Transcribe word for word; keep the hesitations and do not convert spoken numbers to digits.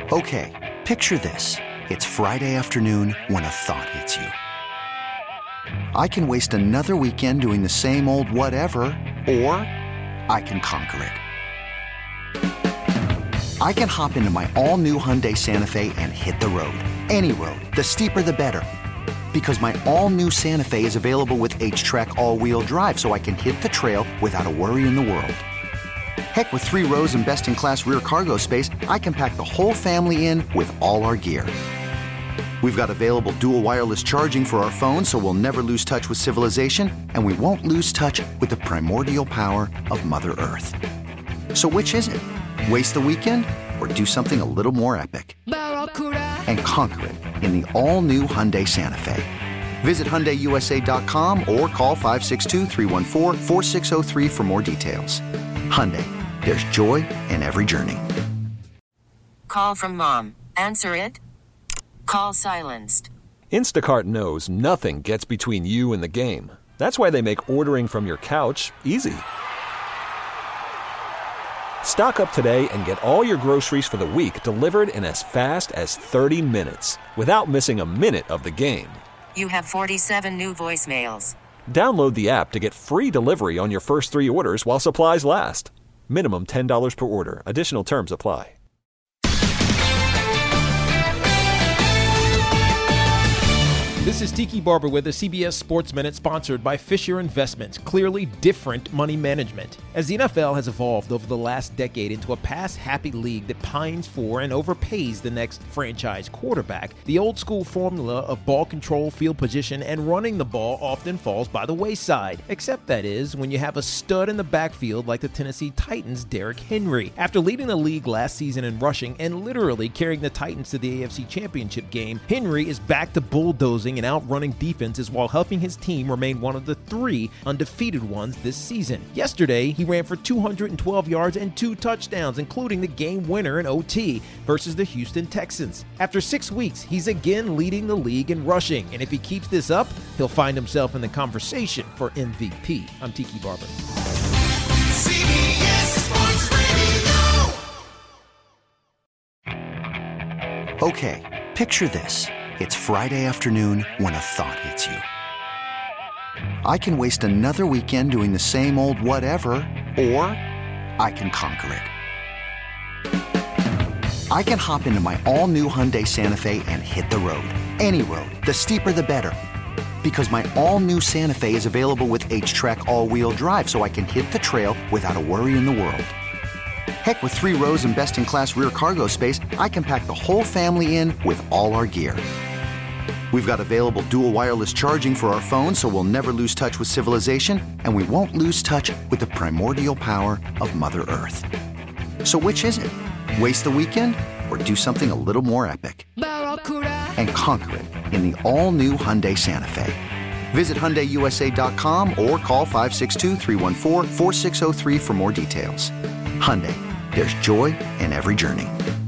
Okay, picture this. It's Friday afternoon when a thought hits you. I can waste another weekend doing the same old whatever, or I can conquer it. I can hop into my all-new Hyundai Santa Fe and hit the road. Any road. The steeper the better. Because my all-new Santa Fe is available with H-Track all-wheel drive, so I can hit the trail without a worry in the world. Heck, with three rows and best-in-class rear cargo space, I can pack the whole family in with all our gear. We've got available dual wireless charging for our phones, so we'll never lose touch with civilization, and we won't lose touch with the primordial power of Mother Earth. So which is it? Waste the weekend or do something a little more epic? And conquer it in the all-new Hyundai Santa Fe. Visit Hyundai U S A dot com or call five six two, three one four, four six zero three for more details. Hyundai, there's joy in every journey. Call from mom. Answer it. Call silenced. Instacart knows nothing gets between you and the game. That's why they make ordering from your couch easy. Stock up today and get all your groceries for the week delivered in as fast as thirty minutes without missing a minute of the game. You have forty-seven new voicemails. Download the app to get free delivery on your first three orders while supplies last. Minimum ten dollars per order. Additional terms apply. This is Tiki Barber with a C B S Sports Minute sponsored by Fisher Investments, clearly different money management. As the N F L has evolved over the last decade into a pass-happy league that pines for and overpays the next franchise quarterback, the old-school formula of ball control, field position, and running the ball often falls by the wayside. Except, that is, when you have a stud in the backfield like the Tennessee Titans' Derrick Henry. After leading the league last season in rushing and literally carrying the Titans to the A F C Championship game, Henry is back to bulldozing and outrunning defenses while helping his team remain one of the three undefeated ones this season. Yesterday, he ran for two hundred twelve yards and two touchdowns, including the game winner in O T versus the Houston Texans. After six weeks, he's again leading the league in rushing, and if he keeps this up, he'll find himself in the conversation for M V P. I'm Tiki Barber. C B S Sports Radio. Okay, picture this. It's Friday afternoon when a thought hits you. I can waste another weekend doing the same old whatever, or I can conquer it. I can hop into my all-new Hyundai Santa Fe and hit the road. Any road. The steeper the better. Because my all-new Santa Fe is available with H-Track all-wheel drive, so I can hit the trail without a worry in the world. Heck, with three rows and best-in-class rear cargo space, I can pack the whole family in with all our gear. We've got available dual wireless charging for our phones, so we'll never lose touch with civilization, and we won't lose touch with the primordial power of Mother Earth. So which is it? Waste the weekend or do something a little more epic? And conquer it in the all-new Hyundai Santa Fe. Visit Hyundai U S A dot com or call five six two, three one four, four six zero three for more details. Hyundai, there's joy in every journey.